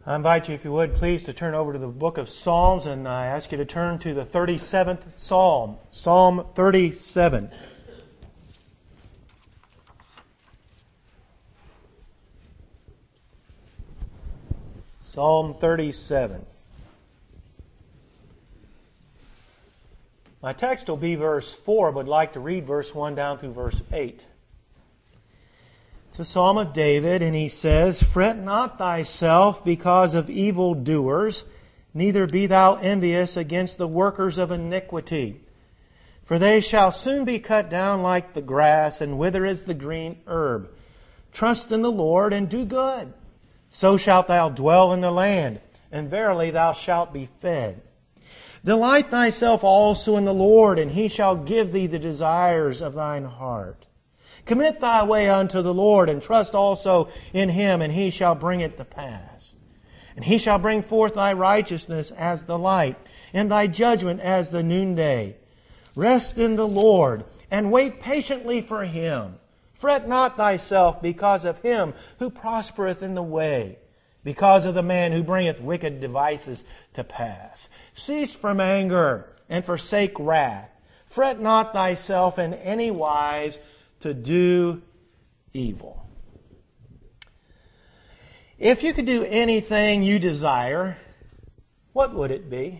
I invite you, if you would, please, to turn over to the book of Psalms, and I ask you to turn to the 37th Psalm, Psalm 37. Psalm 37. My text will be verse 4, but I'd like to read verse 1 down through verse 8. It's a psalm of David, and he says, "Fret not thyself because of evildoers, neither be thou envious against the workers of iniquity. For they shall soon be cut down like the grass, and wither as the green herb. Trust in the Lord, and do good. So shalt thou dwell in the land, and verily thou shalt be fed. Delight thyself also in the Lord, and He shall give thee the desires of thine heart. Commit thy way unto the Lord, and trust also in Him, and He shall bring it to pass. And He shall bring forth thy righteousness as the light, and thy judgment as the noonday. Rest in the Lord, and wait patiently for Him. Fret not thyself because of him who prospereth in the way, because of the man who bringeth wicked devices to pass. Cease from anger, and forsake wrath. Fret not thyself in any wise to do evil." If you could do anything you desire, what would it be?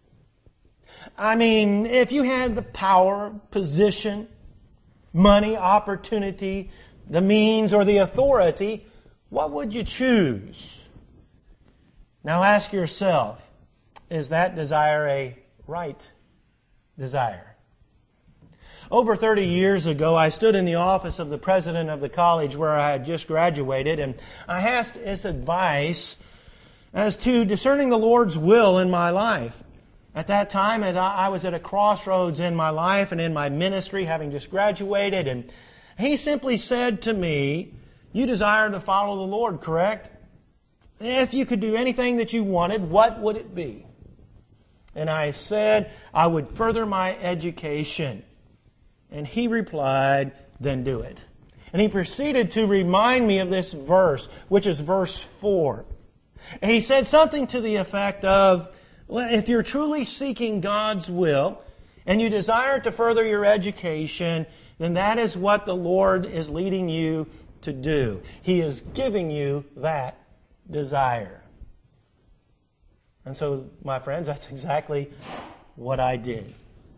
I mean, if you had the power, position, money, opportunity, the means, or the authority, what would you choose? Now ask yourself, is that desire a right desire? Over 30 years ago, I stood in the office of the president of the college where I had just graduated, and I asked his advice as to discerning the Lord's will in my life. At that time, I was at a crossroads in my life and in my ministry, having just graduated, and he simply said to me, "You desire to follow the Lord, correct? If you could do anything that you wanted, what would it be?" And I said, "I would further my education." And he replied, "Then do it." And he proceeded to remind me of this verse, which is verse 4. And he said something to the effect of, well, if you're truly seeking God's will and you desire to further your education, then that is what the Lord is leading you to do. He is giving you that desire. And so, my friends, that's exactly what I did.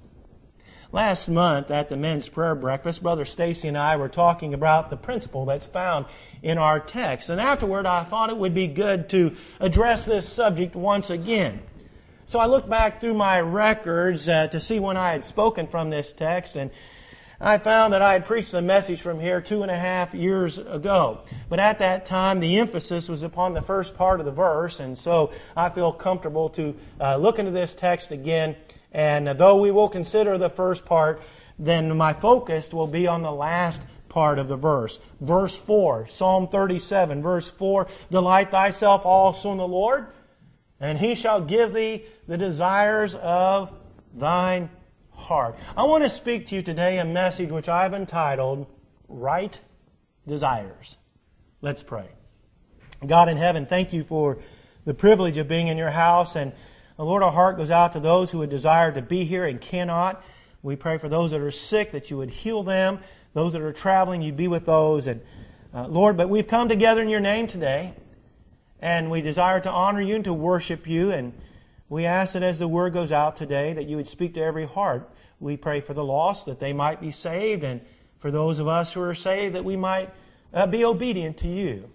Last month at the men's prayer breakfast, Brother Stacy and I were talking about the principle that's found in our text. And afterward, I thought it would be good to address this subject once again. So I looked back through my records to see when I had spoken from this text, and I found that I had preached a message from here 2.5 years ago. But at that time, the emphasis was upon the first part of the verse, and so I feel comfortable to look into this text again. And though we will consider the first part, then my focus will be on the last part of the verse. Verse 4, Psalm 37, verse 4, "Delight thyself also in the Lord, and He shall give thee the desires of thine heart." I want to speak to you today a message which I've entitled, Right Desires. Let's pray. God in heaven, thank you for the privilege of being in your house. And Lord, our heart goes out to those who would desire to be here and cannot. We pray for those that are sick, that you would heal them. Those that are traveling, you'd be with those. And Lord, but we've come together in your name today. And we desire to honor you and to worship you. And we ask that as the word goes out today, that you would speak to every heart. We pray for the lost, that they might be saved. And for those of us who are saved, that we might be obedient to you.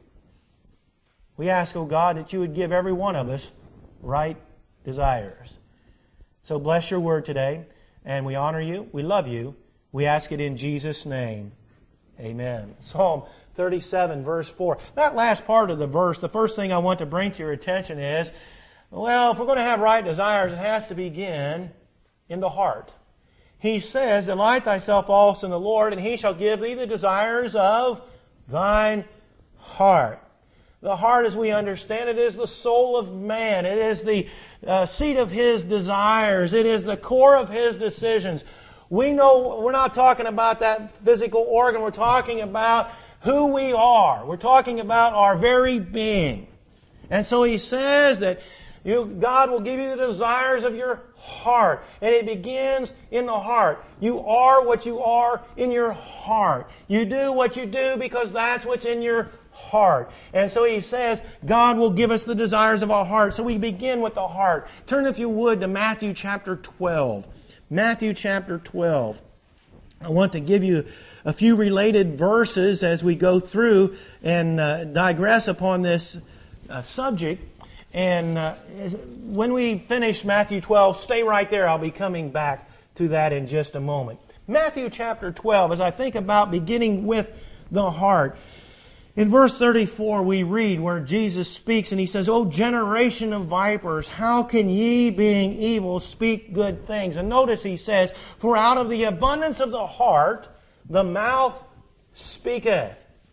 We ask, O God, that you would give every one of us right desires. So bless your word today. And we honor you. We love you. We ask it in Jesus' name. Amen. Psalm 37, verse 4. That last part of the verse, the first thing I want to bring to your attention is, well, if we're going to have right desires, it has to begin in the heart. He says, "Delight thyself also in the Lord, and He shall give thee the desires of thine heart." The heart, as we understand it, is the soul of man. It is the seat of his desires. It is the core of his decisions. We know we're not talking about that physical organ. We're talking about who we are. We're talking about our very being. And so he says that God will give you the desires of your heart. And it begins in the heart. You are what you are in your heart. You do what you do because that's what's in your heart. And so he says, God will give us the desires of our heart. So we begin with the heart. Turn, if you would, to Matthew chapter 12. Matthew chapter 12. I want to give you a few related verses as we go through and digress upon this subject. And when we finish Matthew 12, stay right there. I'll be coming back to that in just a moment. Matthew chapter 12, as I think about beginning with the heart. In verse 34 we read where Jesus speaks and He says, O generation of vipers, how can ye, being evil, speak good things? And notice He says, for out of the abundance of the heart, the mouth speaketh.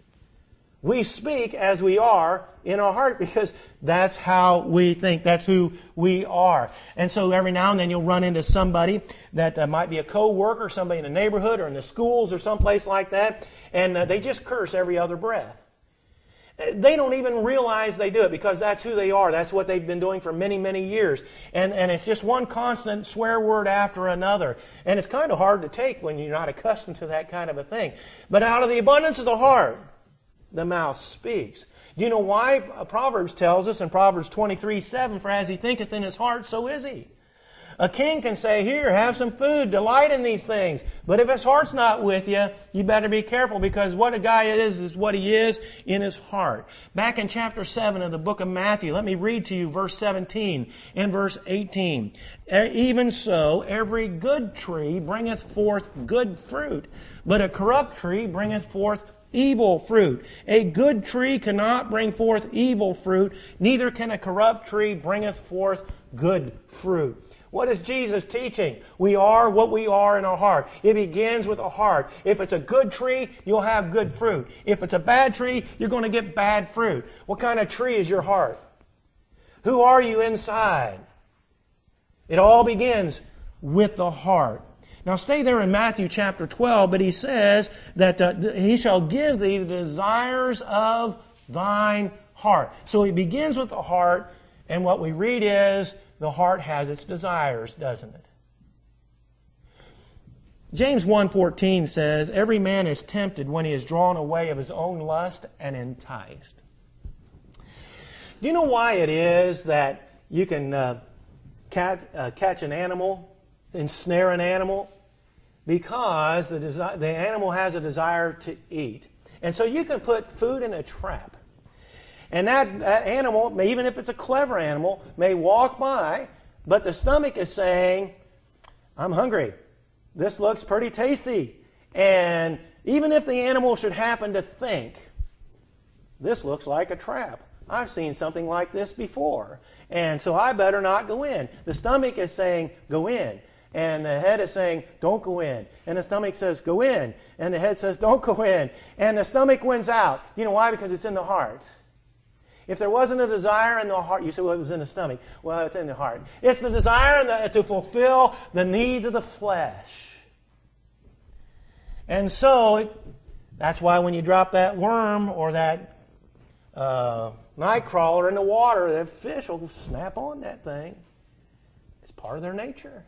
We speak as we are in our heart because that's how we think. That's who we are. And so every now and then you'll run into somebody that might be a co-worker, somebody in the neighborhood or in the schools or someplace like that, and they just curse every other breath. They don't even realize they do it because that's who they are. That's what they've been doing for many, many years. And it's just one constant swear word after another. And it's kind of hard to take when you're not accustomed to that kind of a thing. But out of the abundance of the heart, the mouth speaks. Do you know why? Proverbs tells us in Proverbs 23:7, for as he thinketh in his heart, so is he. A king can say, here, have some food, delight in these things. But if his heart's not with you, you better be careful because what a guy is what he is in his heart. Back in chapter 7 of the book of Matthew, let me read to you verse 17 and verse 18. Even so, every good tree bringeth forth good fruit, but a corrupt tree bringeth forth evil fruit. A good tree cannot bring forth evil fruit, neither can a corrupt tree bringeth forth good fruit. What is Jesus teaching? We are what we are in our heart. It begins with the heart. If it's a good tree, you'll have good fruit. If it's a bad tree, you're going to get bad fruit. What kind of tree is your heart? Who are you inside? It all begins with the heart. Now stay there in Matthew chapter 12, but he says that he shall give thee the desires of thine heart. So he begins with the heart, and what we read is the heart has its desires, doesn't it? James 1:14 says, every man is tempted when he is drawn away of his own lust and enticed. Do you know why it is that you can catch an animal, ensnare an animal? Because the animal has a desire to eat. And so you can put food in a trap. And that animal, even if it's a clever animal, may walk by, but the stomach is saying, I'm hungry. This looks pretty tasty. And even if the animal should happen to think, this looks like a trap. I've seen something like this before. And so I better not go in. The stomach is saying, go in. And the head is saying, don't go in. And the stomach says, go in. And the head says, don't go in. And the stomach wins out. You know why? Because it's in the heart. If there wasn't a desire in the heart, you say, well, it was in the stomach. Well, it's in the heart. It's the desire to fulfill the needs of the flesh. And so, that's why when you drop that worm or that night crawler in the water, that fish will snap on that thing. It's part of their nature.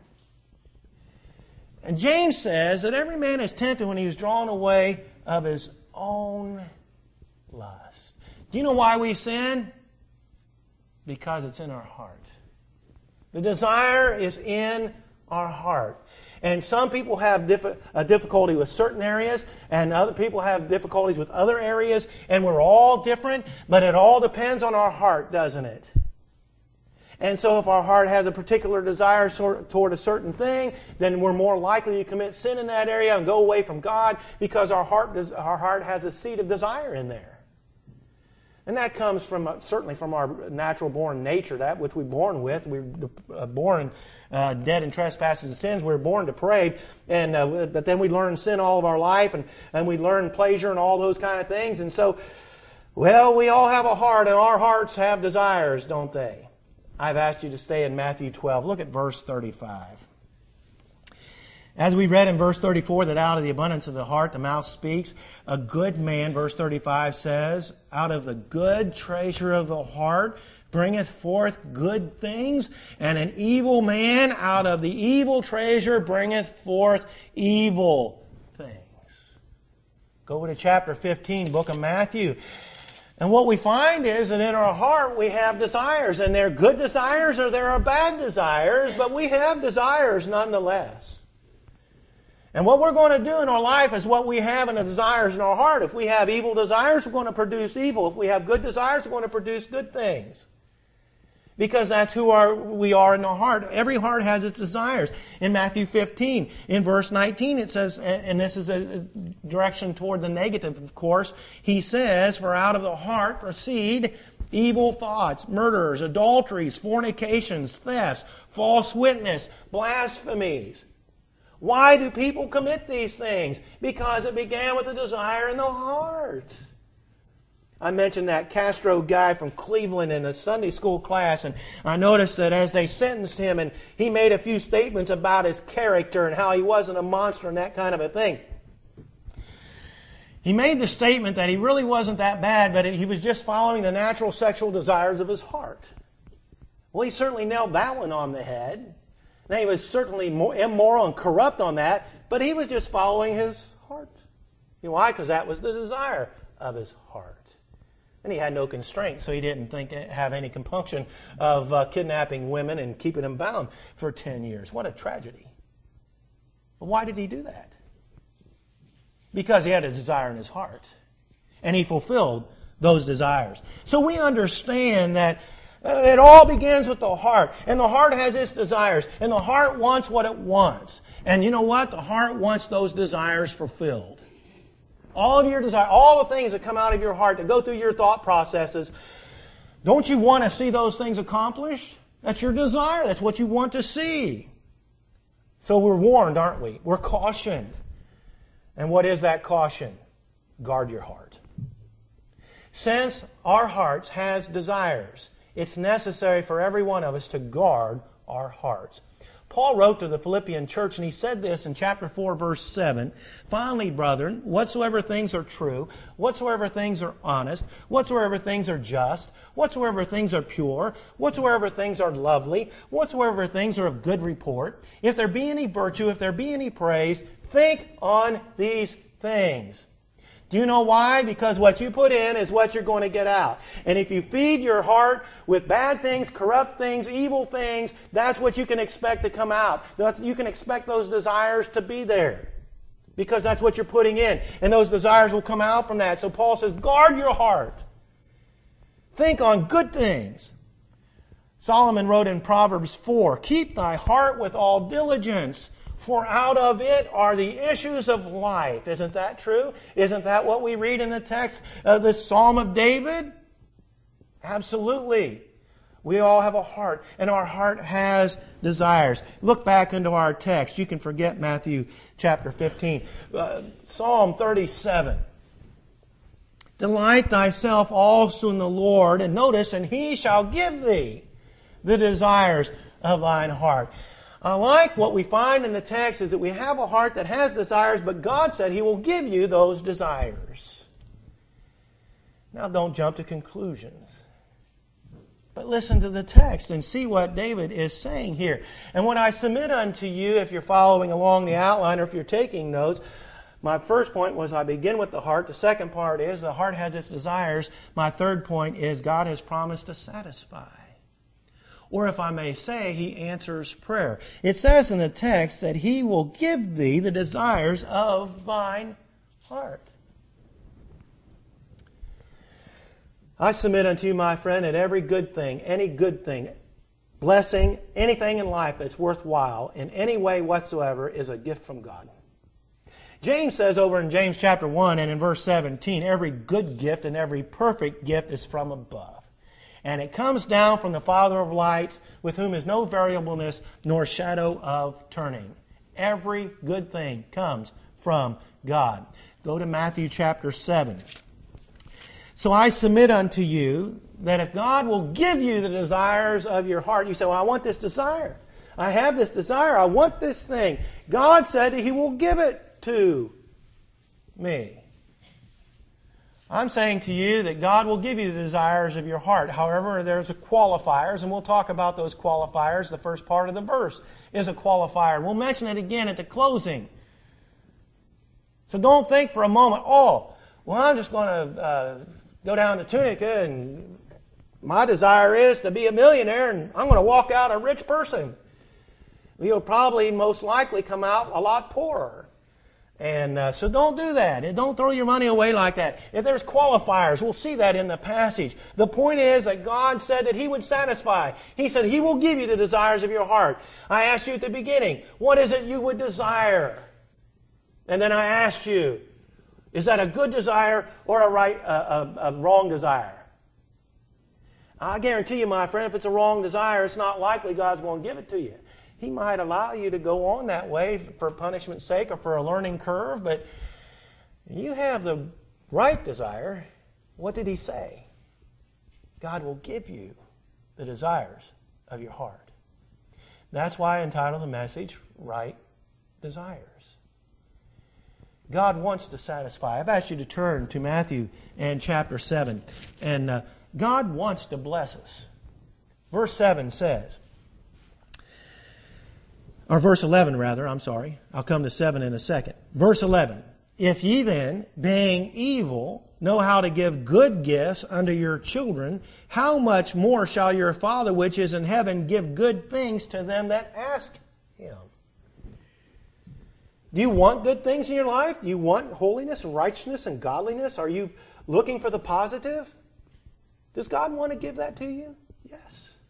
And James says that every man is tempted when he is drawn away of his own lust. Do you know why we sin? Because it's in our heart. The desire is in our heart. And some people have a difficulty with certain areas, and other people have difficulties with other areas, and we're all different, but it all depends on our heart, doesn't it? And so if our heart has a particular desire toward a certain thing, then we're more likely to commit sin in that area and go away from God because our heart has a seed of desire in there. And that comes certainly from our natural-born nature, that which we're born with. We're born dead in trespasses and sins. We're born depraved, but then we learn sin all of our life, and we learn pleasure and all those kind of things. And so, well, we all have a heart, and our hearts have desires, don't they? I've asked you to stay in Matthew 12. Look at verse 35. As we read in verse 34, that out of the abundance of the heart the mouth speaks. A good man, verse 35 says, out of the good treasure of the heart, bringeth forth good things, and an evil man out of the evil treasure bringeth forth evil things. Go to chapter 15, book of Matthew. And what we find is that in our heart we have desires, and they're good desires or there are bad desires, but we have desires nonetheless. And what we're going to do in our life is what we have in the desires in our heart. If we have evil desires, we're going to produce evil. If we have good desires, we're going to produce good things. Because that's who we are in our heart. Every heart has its desires. In Matthew 15, in verse 19, it says, and this is a direction toward the negative, of course, he says, "For out of the heart proceed evil thoughts, murders, adulteries, fornications, thefts, false witness, blasphemies." Why do people commit these things? Because it began with a desire in the heart. I mentioned that Castro guy from Cleveland in a Sunday school class, and I noticed that as they sentenced him, and he made a few statements about his character and how he wasn't a monster and that kind of a thing. He made the statement that he really wasn't that bad, but he was just following the natural sexual desires of his heart. Well, he certainly nailed that one on the head. Now, he was certainly more immoral and corrupt on that, but he was just following his heart. You know why? Because that was the desire of his heart. And he had no constraint, so he didn't have any compunction of kidnapping women and keeping them bound for 10 years. What a tragedy. But why did he do that? Because he had a desire in his heart. And he fulfilled those desires. So we understand that it all begins with the heart. And the heart has its desires. And the heart wants what it wants. And you know what? The heart wants those desires fulfilled. All of your desires, all the things that come out of your heart, that go through your thought processes, don't you want to see those things accomplished? That's your desire. That's what you want to see. So we're warned, aren't we? We're cautioned. And what is that caution? Guard your heart. Since our hearts has desires, it's necessary for every one of us to guard our hearts. Paul wrote to the Philippian church, and he said this in chapter 4, verse 7. "Finally, brethren, whatsoever things are true, whatsoever things are honest, whatsoever things are just, whatsoever things are pure, whatsoever things are lovely, whatsoever things are of good report, if there be any virtue, if there be any praise, think on these things." Do you know why? Because what you put in is what you're going to get out. And if you feed your heart with bad things, corrupt things, evil things, that's what you can expect to come out. You can expect those desires to be there. Because that's what you're putting in. And those desires will come out from that. So Paul says, guard your heart. Think on good things. Solomon wrote in Proverbs 4, "Keep thy heart with all diligence, for out of it are the issues of life." Isn't that true? Isn't that what we read in the text of the Psalm of David? Absolutely. We all have a heart, and our heart has desires. Look back into our text. You can forget Matthew chapter 15. Psalm 37. "Delight thyself also in the Lord," and notice, "and He shall give thee the desires of thine heart." I like what we find in the text is that we have a heart that has desires, but God said He will give you those desires. Now don't jump to conclusions, but listen to the text and see what David is saying here. And when I submit unto you, if you're following along the outline or if you're taking notes, my first point was I begin with the heart. The second part is the heart has its desires. My third point is God has promised to satisfy. Or if I may say, He answers prayer. It says in the text that He will give thee the desires of thine heart. I submit unto you, my friend, that every good thing, any good thing, blessing, anything in life that's worthwhile in any way whatsoever is a gift from God. James says over in James chapter 1 and in verse 17, "Every good gift and every perfect gift is from above. And it comes down from the Father of lights, with whom is no variableness nor shadow of turning." Every good thing comes from God. Go to Matthew chapter 7. "So I submit unto you that if God will give you the desires of your heart," you say, "Well, I want this desire. I have this desire. I want this thing." God said that He will give it to me. I'm saying to you that God will give you the desires of your heart. However, there's qualifiers, and we'll talk about those qualifiers. The first part of the verse is a qualifier. We'll mention it again at the closing. So don't think for a moment, well, I'm just going to go down to Tunica, and my desire is to be a millionaire, and I'm going to walk out a rich person. You'll probably most likely come out a lot poorer. And so don't do that. And don't throw your money away like that. If there's qualifiers, we'll see that in the passage. The point is that God said that He would satisfy. He said He will give you the desires of your heart. I asked you at the beginning, what is it you would desire? And then I asked you, is that a good desire or a wrong desire? I guarantee you, my friend, if it's a wrong desire, it's not likely God's going to give it to you. He might allow you to go on that way for punishment's sake or for a learning curve, but you have the right desire. What did He say? God will give you the desires of your heart. That's why I entitled the message, Right Desires. God wants to satisfy. I've asked you to turn to Matthew and chapter 7. And God wants to bless us. Verse 7 says, or verse 11 rather, I'm sorry. I'll come to 7 in a second. Verse 11, if ye then, being evil, know how to give good gifts unto your children, how much more shall your Father which is in heaven give good things to them that ask Him? Do you want good things in your life? Do you want holiness and righteousness and godliness? Are you looking for the positive? Does God want to give that to you? Yes.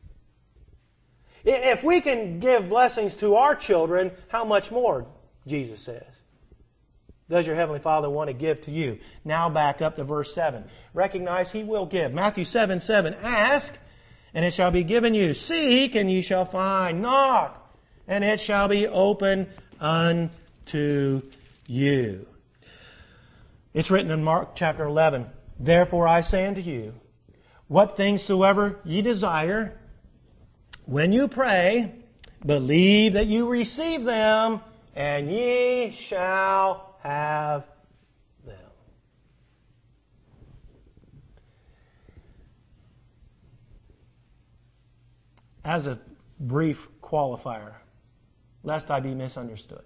If we can give blessings to our children, how much more, Jesus says, does your Heavenly Father want to give to you? Now back up to verse 7. Recognize He will give. Matthew 7:7, ask, and it shall be given you. Seek, and ye shall find. Knock, and it shall be opened unto you. It's written in Mark chapter 11, therefore I say unto you, what things soever ye desire, when you pray, believe that you receive them, and ye shall have them. As a brief qualifier, lest I be misunderstood,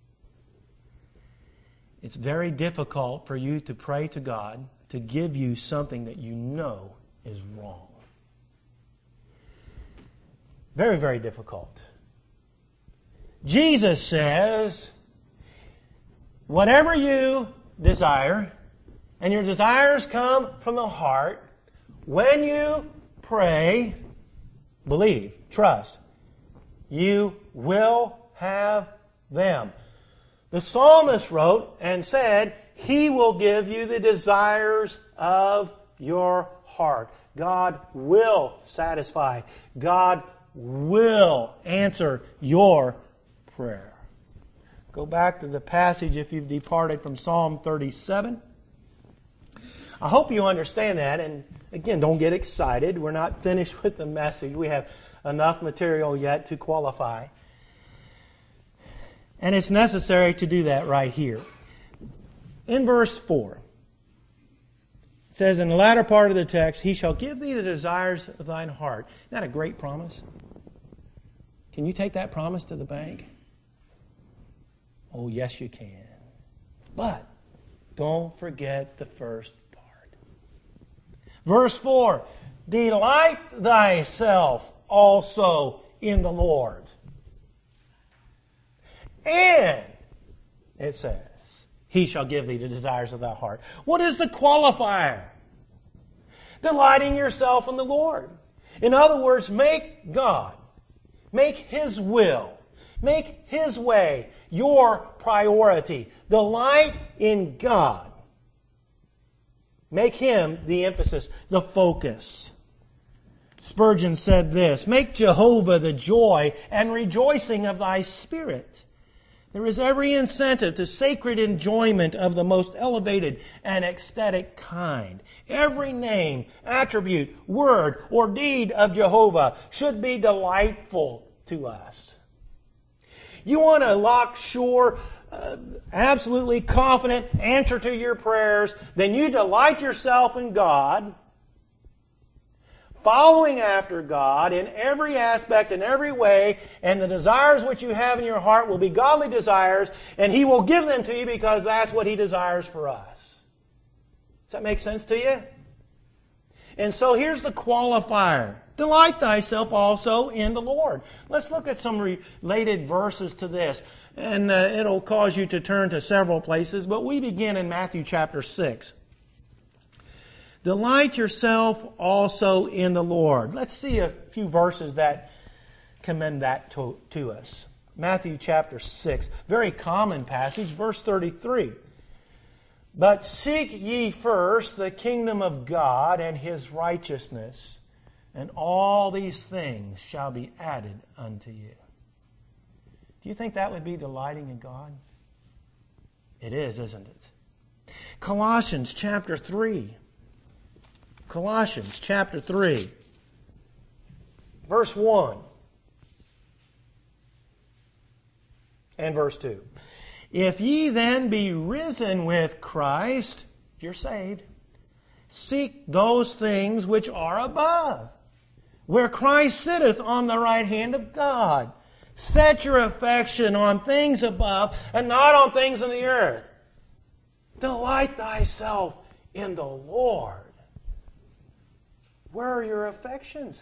it's very difficult for you to pray to God to give you something that you know is wrong. Very, very difficult. Jesus says, whatever you desire, and your desires come from the heart, when you pray, believe, trust, you will have them. The psalmist wrote and said, He will give you the desires of your heart. God will satisfy. God will answer your prayer. Go back to the passage if you've departed from Psalm 37. I hope you understand that. And again, don't get excited. We're not finished with the message. We have enough material yet to qualify. And it's necessary to do that right here. In verse 4, it says, in the latter part of the text, He shall give thee the desires of thine heart. Isn't that a great promise? Can you take that promise to the bank? Oh, yes, you can. But don't forget the first part. Verse 4, delight thyself also in the Lord. And, it says, He shall give thee the desires of thy heart. What is the qualifier? Delighting yourself in the Lord. In other words, make God, make His will, make His way your priority. Delight in God. Make Him the emphasis, the focus. Spurgeon said this, make Jehovah the joy and rejoicing of thy spirit. There is every incentive to sacred enjoyment of the most elevated and ecstatic kind. Every name, attribute, word, or deed of Jehovah should be delightful to us. You want to lock shore absolutely confident answer to your prayers, then you delight yourself in God, following after God in every aspect, in every way, and the desires which you have in your heart will be godly desires, and He will give them to you because that's what He desires for us. Does that make sense to you? And so here's the qualifier. Delight thyself also in the Lord. Let's look at some related verses to this. And it'll cause you to turn to several places, but we begin in Matthew chapter 6. Delight yourself also in the Lord. Let's see a few verses that commend that to us. Matthew chapter 6, very common passage, verse 33. But seek ye first the kingdom of God and His righteousness, and all these things shall be added unto you. Do you think that would be delighting in God? It is, isn't it? Colossians chapter 3. Colossians chapter 3. Verse 1 and verse 2. If ye then be risen with Christ, if you're saved, seek those things which are above, where Christ sitteth on the right hand of God. Set your affection on things above and not on things on the earth. Delight thyself in the Lord. Where are your affections?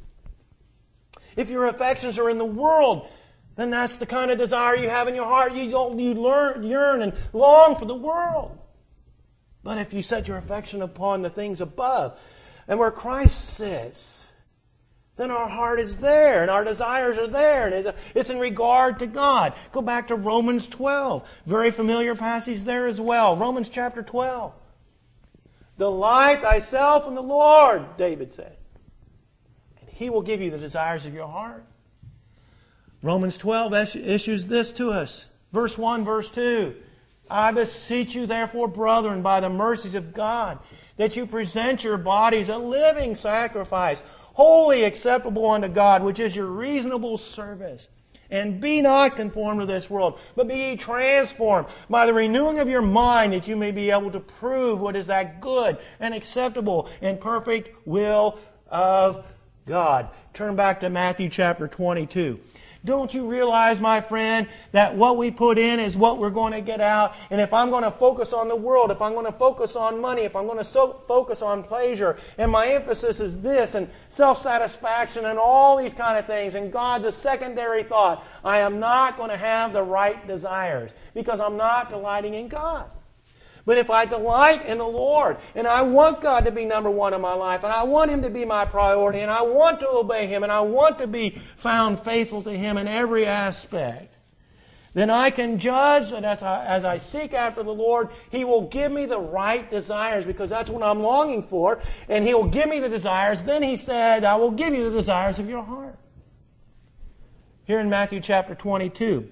If your affections are in the world, then that's the kind of desire you have in your heart. You yearn and long for the world. But if you set your affection upon the things above and where Christ sits, then our heart is there and our desires are there. And it's in regard to God. Go back to Romans 12. Very familiar passage there as well. Romans chapter 12. Delight thyself in the Lord, David said, and He will give you the desires of your heart. Romans 12 issues this to us. Verse 1, verse 2. I beseech you, therefore, brethren, by the mercies of God, that you present your bodies a living sacrifice, wholly acceptable unto God, which is your reasonable service. And be not conformed to this world, but be ye transformed by the renewing of your mind, that you may be able to prove what is that good and acceptable and perfect will of God. Turn back to Matthew chapter 22. Don't you realize, my friend, that what we put in is what we're going to get out? And if I'm going to focus on the world, if I'm going to focus on money, if I'm going to focus on pleasure, and my emphasis is this, and self-satisfaction, and all these kind of things, and God's a secondary thought, I am not going to have the right desires, because I'm not delighting in God. But if I delight in the Lord, and I want God to be number one in my life, and I want Him to be my priority, and I want to obey Him, and I want to be found faithful to Him in every aspect, then I can judge that as I seek after the Lord, He will give me the right desires, because that's what I'm longing for, and He will give me the desires. Then He said, I will give you the desires of your heart. Here in Matthew chapter 22,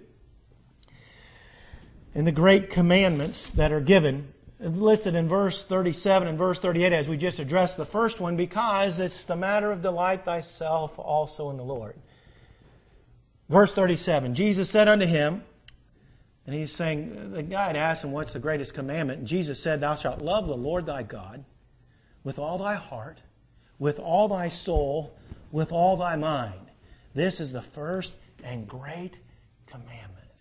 in the great commandments that are given, listed in verse 37 and verse 38, as we just addressed the first one, because it's the matter of delight thyself also in the Lord. Verse 37, Jesus said unto him, and he's saying, the guy had asked him, what's the greatest commandment? And Jesus said, thou shalt love the Lord thy God with all thy heart, with all thy soul, with all thy mind. This is the first and great commandment.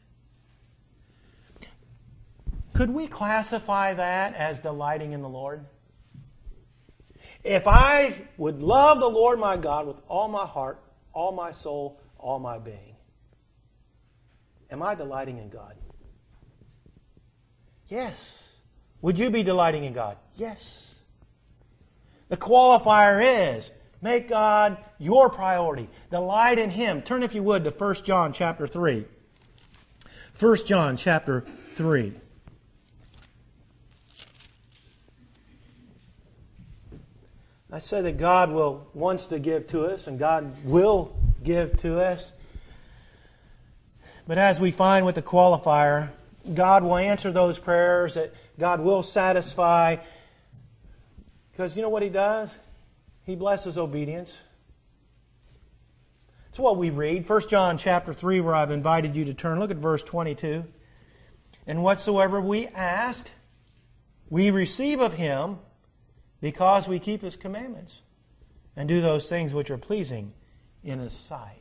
Could we classify that as delighting in the Lord? If I would love the Lord my God with all my heart, all my soul, all my being, am I delighting in God? Yes. Would you be delighting in God? Yes. The qualifier is, make God your priority. Delight in Him. Turn, if you would, to 1 John chapter 3. 1 John chapter 3. I say that God wants to give to us, and God will give to us. But as we find with the qualifier, God will answer those prayers, that God will satisfy. Because you know what He does? He blesses obedience. It's what we read. 1 John chapter 3, where I've invited you to turn. Look at verse 22. And whatsoever we ask, we receive of Him, because we keep His commandments and do those things which are pleasing in His sight.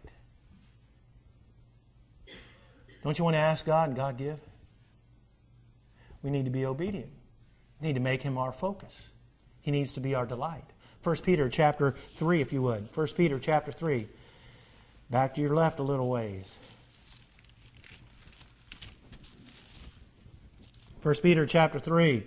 Don't you want to ask God and God give? We need to be obedient. We need to make Him our focus. He needs to be our delight. 1 Peter chapter 3, if you would. 1 Peter chapter 3. Back to your left a little ways. 1 Peter chapter 3,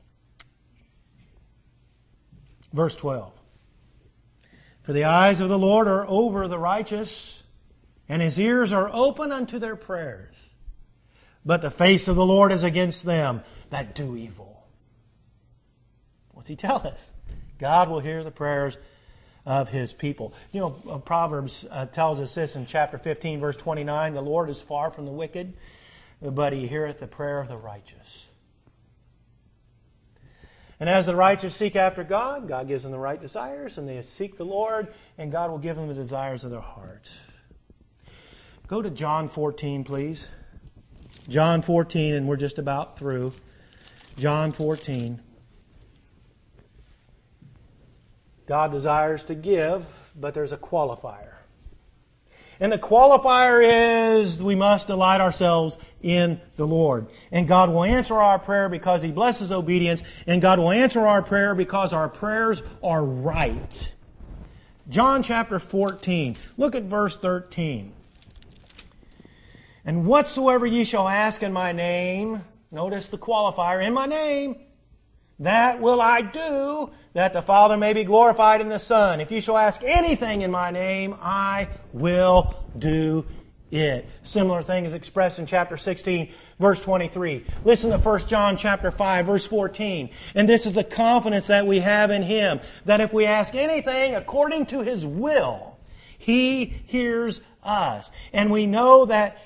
verse 12. For the eyes of the Lord are over the righteous, and His ears are open unto their prayers. But the face of the Lord is against them that do evil. What's He tell us? God will hear the prayers of His people. You know, Proverbs tells us this in chapter 15, verse 29. The Lord is far from the wicked, but He heareth the prayer of the righteous. And as the righteous seek after God, God gives them the right desires, and they seek the Lord, and God will give them the desires of their heart. Go to John 14, please. John 14, and we're just about through. John 14. God desires to give, but there's a qualifier. And the qualifier is we must delight ourselves in the Lord. And God will answer our prayer because He blesses obedience. And God will answer our prayer because our prayers are right. John chapter 14. Look at verse 13. And whatsoever ye shall ask in my name, notice the qualifier, in my name, that will I do, that the Father may be glorified in the Son. If you shall ask anything in my name, I will do it. Similar thing is expressed in chapter 16, verse 23. Listen to 1 John chapter 5, verse 14. And this is the confidence that we have in Him, that if we ask anything according to His will, He hears us. And we know that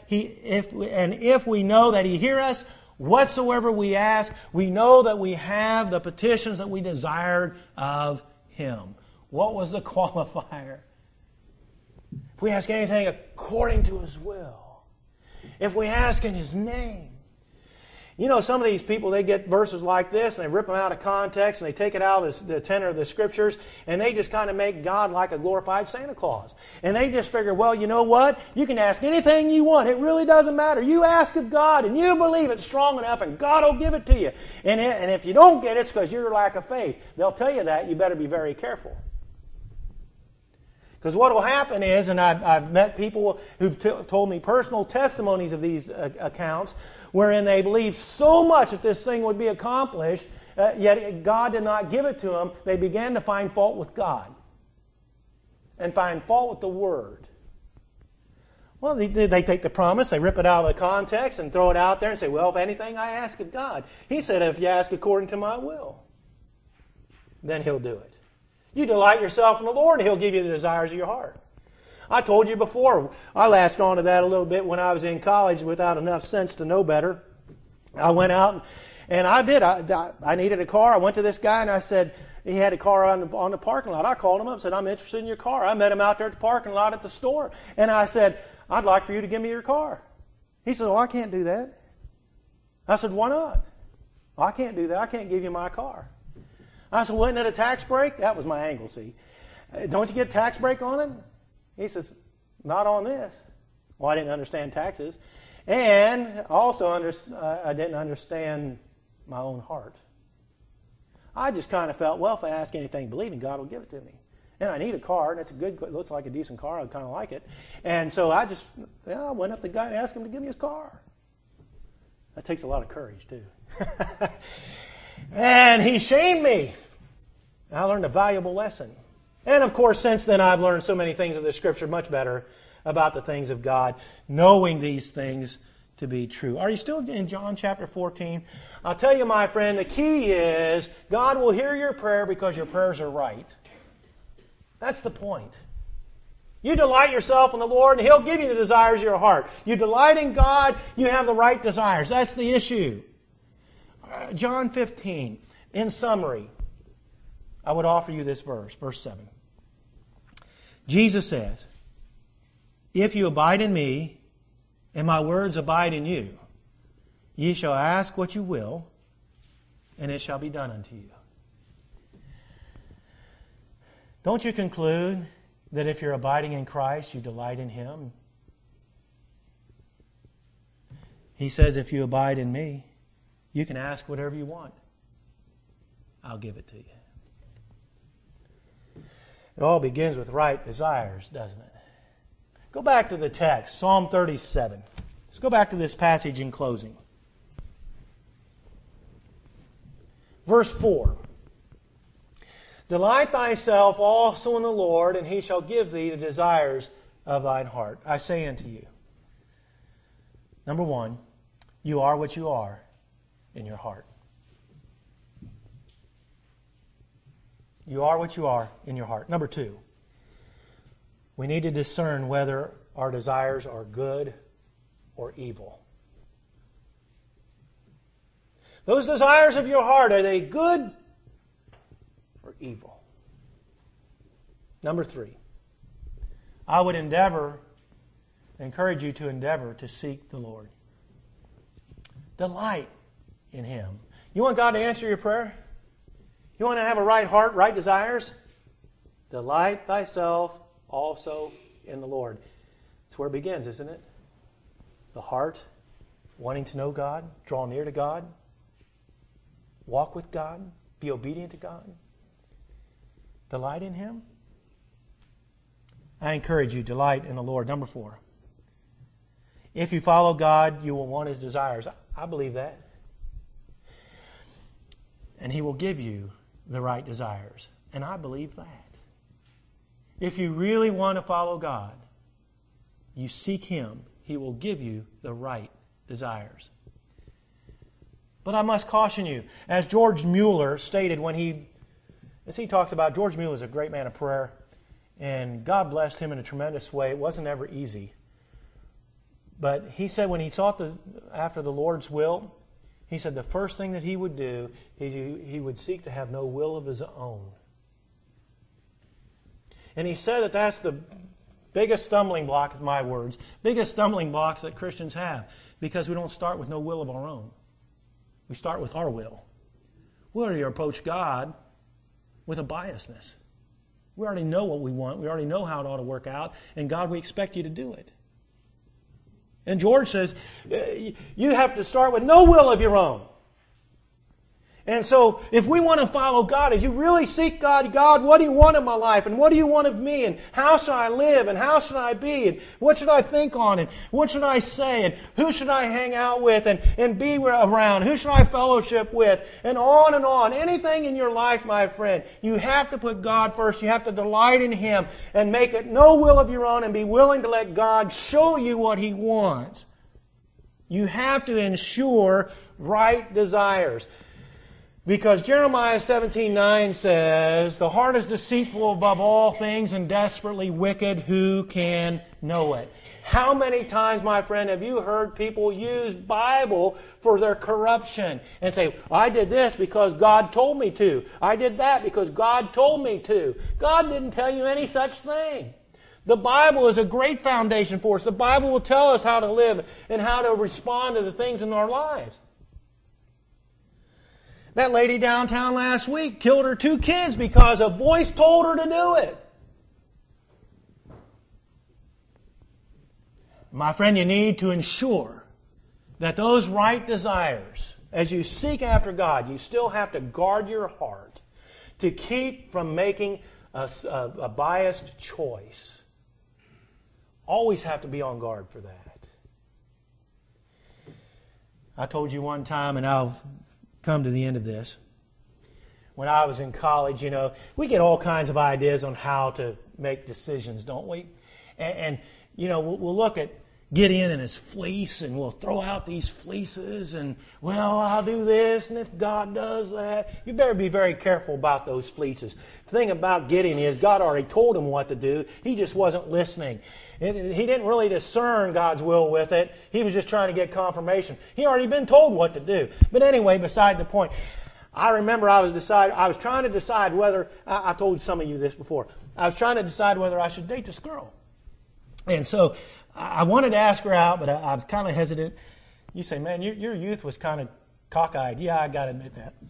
if we know that He hears us, whatsoever we ask, we know that we have the petitions that we desired of Him. What was the qualifier? If we ask anything according to His will. If we ask in His name. You know, some of these people, they get verses like this and they rip them out of context and they take it out of the tenor of the Scriptures and they just kind of make God like a glorified Santa Claus. And they just figure, well, you know what? You can ask anything you want. It really doesn't matter. You ask of God and you believe it's strong enough and God will give it to you. And if you don't get it, it's because your lack of faith. They'll tell you that. You better be very careful. Because what will happen is, and I've met people who've told me personal testimonies of these accounts, wherein they believed so much that this thing would be accomplished, yet God did not give it to them. They began to find fault with God and find fault with the Word. Well, they take the promise, they rip it out of the context and throw it out there and say, well, if anything I ask of God. He said, if you ask according to my will, then He'll do it. You delight yourself in the Lord and He'll give you the desires of your heart. I told you before, I latched on to that a little bit when I was in college without enough sense to know better. I went out and I did. I needed a car. I went to this guy and I said, he had a car on the parking lot. I called him up and said, I'm interested in your car. I met him out there at the parking lot at the store. And I said, I'd like for you to give me your car. He said, oh, I can't do that. I said, why not? Oh, I can't do that. I can't give you my car. I said, wasn't it a tax break? That was my angle, see. Don't you get a tax break on it? He says, not on this. Well, I didn't understand taxes. And also, I didn't understand my own heart. I just kind of felt, well, if I ask anything believing, God will give it to me. And I need a car, and it looks like a decent car. I kind of like it. And so I went up to the guy and asked him to give me his car. That takes a lot of courage, too. And he shamed me. I learned a valuable lesson. And of course, since then, I've learned so many things of the Scripture much better about the things of God, knowing these things to be true. Are you still in John chapter 14? I'll tell you, my friend, the key is God will hear your prayer because your prayers are right. That's the point. You delight yourself in the Lord, and He'll give you the desires of your heart. You delight in God, you have the right desires. That's the issue. John 15, in summary, I would offer you this verse, verse 7. Jesus says, if you abide in me, and my words abide in you, Ye shall ask what you will, and it shall be done unto you. Don't you conclude that if you're abiding in Christ, you delight in Him? He says, if you abide in me, you can ask whatever you want. I'll give it to you. It all begins with right desires, doesn't it? Go back to the text, Psalm 37. Let's go back to this passage in closing. Verse 4. Delight thyself also in the Lord, and He shall give thee the desires of thine heart. I say unto you. Number one, you are what you are in your heart. You are what you are in your heart. Number two, we need to discern whether our desires are good or evil. Those desires of your heart, are they good or evil? Number three, I would encourage you to endeavor to seek the Lord. Delight in Him. You want God to answer your prayer? You want to have a right heart, right desires? Delight thyself also in the Lord. That's where it begins, isn't it? The heart, wanting to know God, draw near to God, walk with God, be obedient to God. Delight in Him. I encourage you, delight in the Lord. Number 4. If you follow God, you will want His desires. I believe that. And He will give you the right desires. And I believe that. If you really want to follow God, you seek Him, He will give you the right desires. But I must caution you, as George Mueller stated as he talks about, George Mueller is a great man of prayer, and God blessed him in a tremendous way. It wasn't ever easy. But he said when he sought after the Lord's will, he said the first thing that he would do is he would seek to have no will of his own. And he said that that's the biggest stumbling block, is my words, biggest stumbling blocks that Christians have, because we don't start with no will of our own. We start with our will. We already approach God with a biasness. We already know what we want. We already know how it ought to work out. And God, we expect you to do it. And George says, you have to start with no will of your own. And so, if we want to follow God, if you really seek God, God, what do you want in my life? And what do you want of me? And how should I live? And how should I be? And what should I think on? And what should I say? And who should I hang out with and be around? Who should I fellowship with? And on and on. Anything in your life, my friend, you have to put God first. You have to delight in Him and make it no will of your own and be willing to let God show you what He wants. You have to ensure right desires. Because Jeremiah 17:9 says, the heart is deceitful above all things and desperately wicked. Who can know it? How many times, my friend, have you heard people use Bible for their corruption and say, I did this because God told me to. I did that because God told me to. God didn't tell you any such thing. The Bible is a great foundation for us. The Bible will tell us how to live and how to respond to the things in our lives. That lady downtown last week killed her 2 kids because a voice told her to do it. My friend, you need to ensure that those right desires, as you seek after God, you still have to guard your heart to keep from making a biased choice. Always have to be on guard for that. I told you one time, and I'll come to the end of this. When I was in college, we get all kinds of ideas on how to make decisions, don't we? And we'll look at Gideon and his fleece, and we'll throw out these fleeces, and, well, I'll do this, and if God does that, you better be very careful about those fleeces. The thing about Gideon is God already told him what to do. He just wasn't listening. He didn't really discern God's will with it. He was just trying to get confirmation. He already been told what to do. But anyway, beside the point, I remember I was trying to decide whether, I told some of you this before, I was trying to decide whether I should date this girl. And so I wanted to ask her out, but I was kind of hesitant. You say, man, your youth was kind of cockeyed. Yeah, I got to admit that.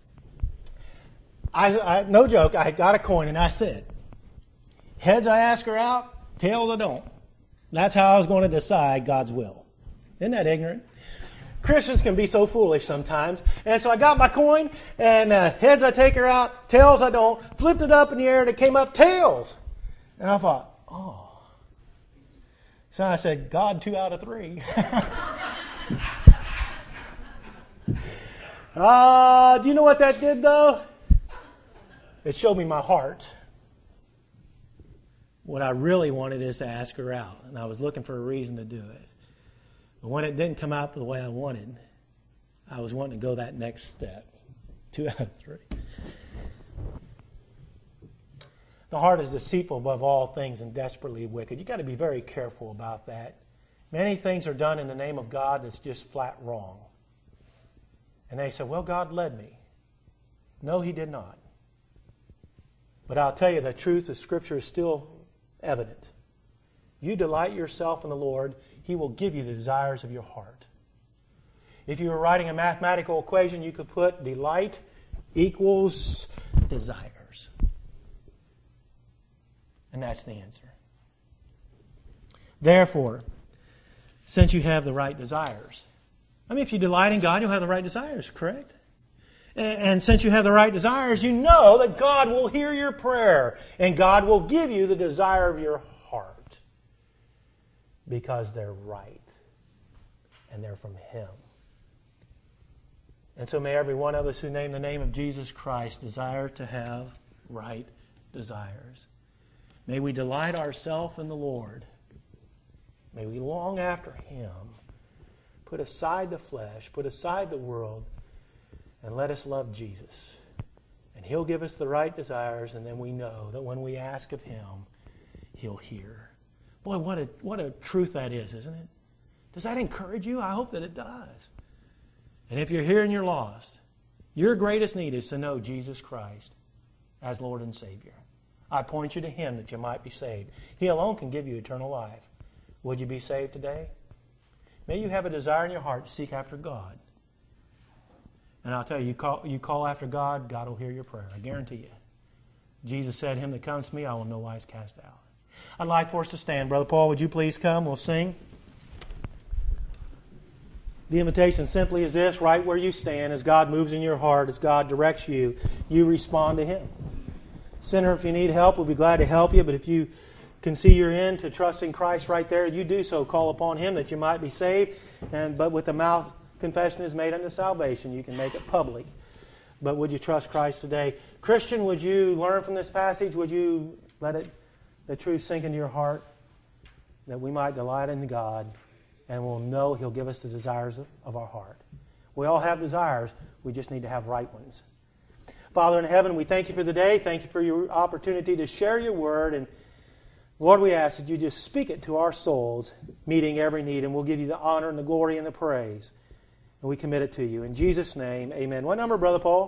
I no joke, I got a coin and I said, heads I ask her out, tails I don't. That's how I was going to decide God's will. Isn't that ignorant? Christians can be so foolish sometimes. And so I got my coin, and heads I take her out, tails I don't. Flipped it up in the air, and it came up tails. And I thought, oh. So I said, God, 2 out of 3. Do you know what that did, though? It showed me my heart. What I really wanted is to ask her out, and I was looking for a reason to do it. But when it didn't come out the way I wanted, I was wanting to go that next step. 2 out of 3. The heart is deceitful above all things and desperately wicked. You've got to be very careful about that. Many things are done in the name of God that's just flat wrong. And they say, well, God led me. No, He did not. But I'll tell you, the truth of Scripture is still evident. You delight yourself in the Lord, He will give you the desires of your heart. If you were writing a mathematical equation, you could put delight equals desires. And that's the answer. Therefore, since you have the right desires, if you delight in God, you'll have the right desires, correct? And since you have the right desires, you know that God will hear your prayer and God will give you the desire of your heart because they're right and they're from Him. And so may every one of us who name the name of Jesus Christ desire to have right desires. May we delight ourselves in the Lord. May we long after Him. Put aside the flesh, put aside the world, and let us love Jesus. And He'll give us the right desires, and then we know that when we ask of Him, He'll hear. Boy, what a truth that is, isn't it? Does that encourage you? I hope that it does. And if you're here and you're lost, your greatest need is to know Jesus Christ as Lord and Savior. I point you to Him that you might be saved. He alone can give you eternal life. Would you be saved today? May you have a desire in your heart to seek after God. And I'll tell you, you call after God, God will hear your prayer. I guarantee you. Jesus said, him that comes to me, I will no wise cast out. I'd like for us to stand. Brother Paul, would you please come? We'll sing. The invitation simply is this: right where you stand, as God moves in your heart, as God directs you, you respond to Him. Sinner, if you need help, we'll be glad to help you. But if you can see your end to trusting Christ right there, you do so. Call upon Him that you might be saved. But with the mouth, confession is made unto salvation. You can make it public. But would you trust Christ today? Christian, would you learn from this passage? Would you let the truth sink into your heart? That we might delight in God, and we'll know He'll give us the desires of our heart. We all have desires. We just need to have right ones. Father in heaven, we thank You for the day. Thank You for your opportunity to share Your word. And Lord, we ask that You just speak it to our souls, meeting every need. And we'll give You the honor and the glory and the praise. And we commit it to You. In Jesus' name, amen. What number, Brother Paul?